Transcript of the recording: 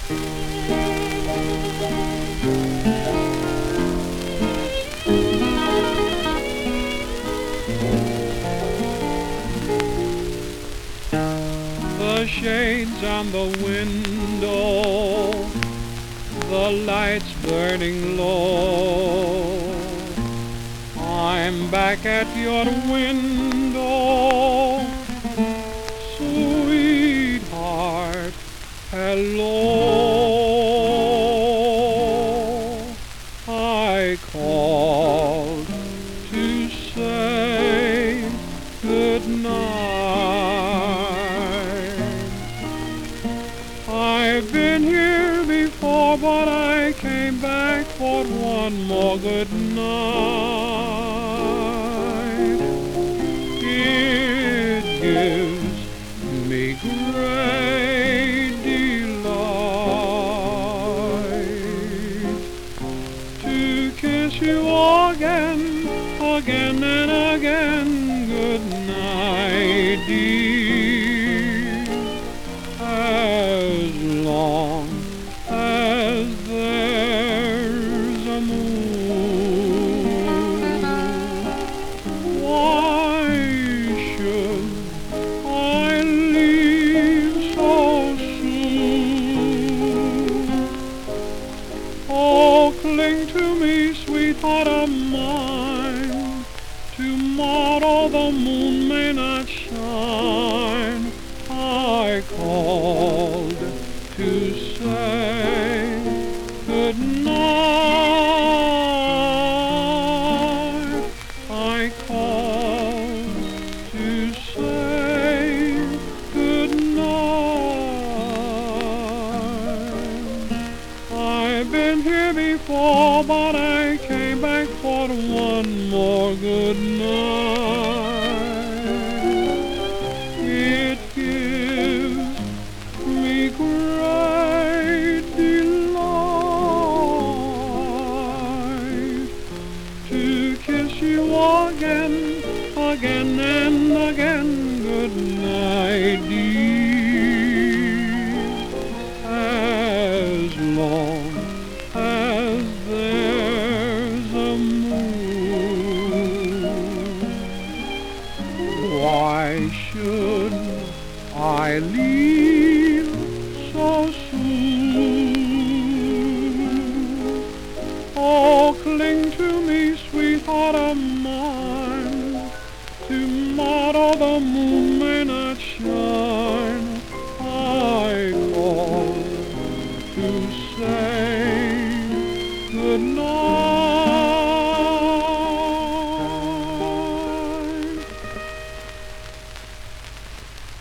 The shades on the window, the lights burning low. I'm back at your window, sweetheart, hello. I called to say good night. I've been here before, but I came back for one more good night. It gives me great delight to kiss you again, again and again. Good night, dear. As long as there's a moon, why should I leave so soon? Oh, cling to me, sweetheart of mine. Tomorrow the moon may not shine. I called to say good night. I called to say good night. I've been here before, but I came back for one more good night. It gives me great delight to kiss you again, again and again. Good night, dear. As long as there's a moon, why should I leave so soon? Oh, cling to me, sweetheart of mine. Tomorrow the moon may not shine. I call to say good night.